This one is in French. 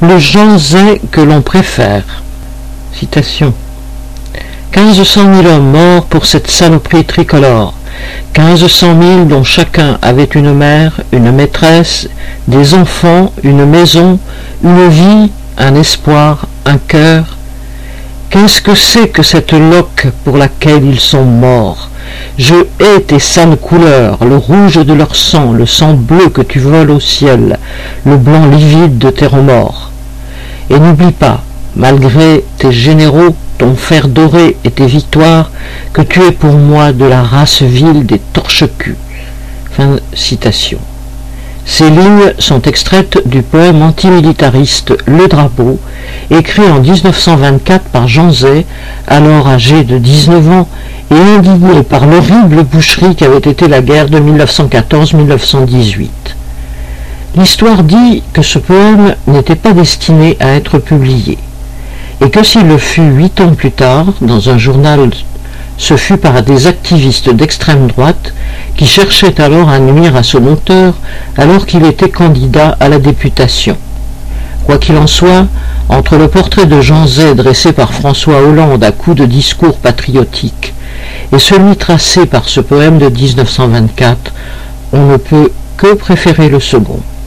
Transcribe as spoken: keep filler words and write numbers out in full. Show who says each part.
Speaker 1: Le Jean Zay que l'on préfère. Citation. Quinze cent mille hommes morts pour cette saloperie tricolore. Quinze cent mille dont chacun avait une mère, une maîtresse, des enfants, une maison, une vie, un espoir, un cœur. Qu'est-ce que c'est que cette loque pour laquelle ils sont morts? Je hais tes sales couleurs, le rouge de leur sang, le sang bleu que tu voles au ciel, le blanc livide de tes remords. Et n'oublie pas, malgré tes généraux, ton fer doré et tes victoires, que tu es pour moi de la race vile des torche-culs. Fin de citation. Ces lignes sont extraites du poème antimilitariste Le Drapeau, écrit en mille neuf cent vingt-quatre par Jean Zay, alors âgé de dix-neuf ans, et indigné par l'horrible boucherie qu'avait été la guerre de mille neuf cent quatorze mille neuf cent dix-huit. L'histoire dit que ce poème n'était pas destiné à être publié, et que s'il le fut huit ans plus tard, dans un journal, ce fut par des activistes d'extrême droite qui cherchaient alors à nuire à son auteur alors qu'il était candidat à la députation. Quoi qu'il en soit, entre le portrait de Jean Zay dressé par François Hollande à coups de discours patriotiques et celui tracé par ce poème de mille neuf cent vingt-quatre, on ne peut que préférer le second.